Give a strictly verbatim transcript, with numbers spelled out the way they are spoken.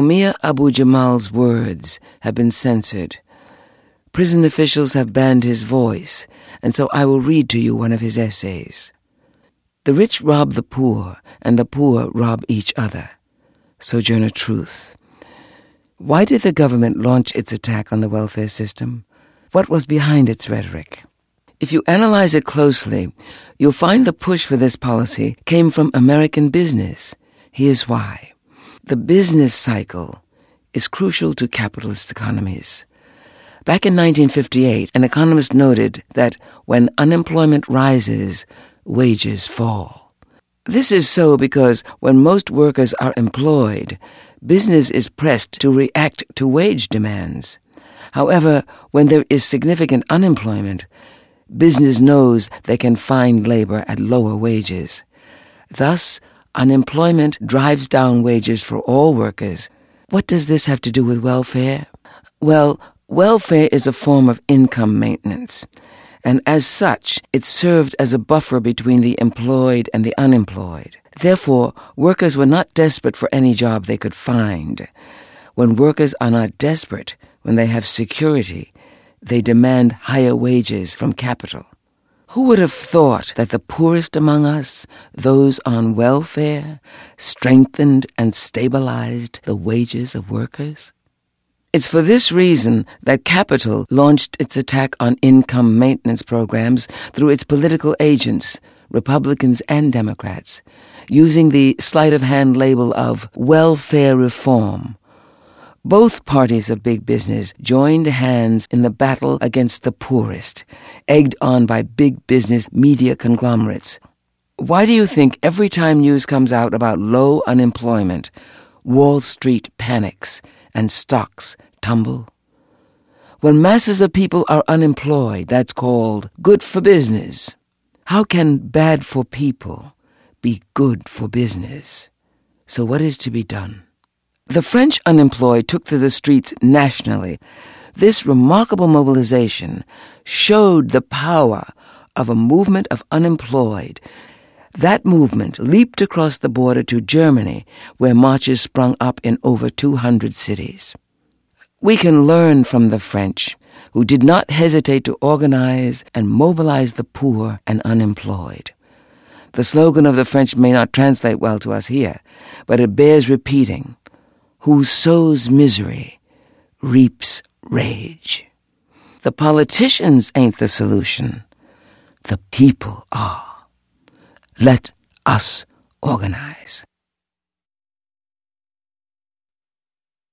Umar Abu Jamal's words have been censored. Prison officials have banned his voice, and so I will read to you one of his essays. The rich rob the poor, and the poor rob each other. Sojourner Truth. Why did the government launch its attack on the welfare system? What was behind its rhetoric? If you analyze it closely, you'll find the push for this policy came from American business. Here's why. The business cycle is crucial to capitalist economies. Back in nineteen fifty-eight, an economist noted that when unemployment rises, wages fall. This is so because when most workers are employed, business is pressed to react to wage demands. However, when there is significant unemployment, business knows they can find labor at lower wages. Thus, unemployment drives down wages for all workers. What does this have to do with welfare? Well, welfare is a form of income maintenance, and as such, it served as a buffer between the employed and the unemployed. Therefore, workers were not desperate for any job they could find. When workers are not desperate, when they have security, they demand higher wages from capital. Who would have thought that the poorest among us, those on welfare, strengthened and stabilized the wages of workers? It's for this reason that capital launched its attack on income maintenance programs through its political agents, Republicans and Democrats, using the sleight-of-hand label of welfare reform. Both parties of big business joined hands in the battle against the poorest, egged on by big business media conglomerates. Why do you think every time news comes out about low unemployment, Wall Street panics and stocks tumble? When masses of people are unemployed, that's called good for business. How can bad for people be good for business? So what is to be done? The French unemployed took to the streets nationally. This remarkable mobilization showed the power of a movement of unemployed. That movement leaped across the border to Germany, where marches sprung up in over two hundred cities. We can learn from the French, who did not hesitate to organize and mobilize the poor and unemployed. The slogan of the French may not translate well to us here, but it bears repeating. Who sows misery reaps rage. The politicians ain't the solution. The people are. Let us organize.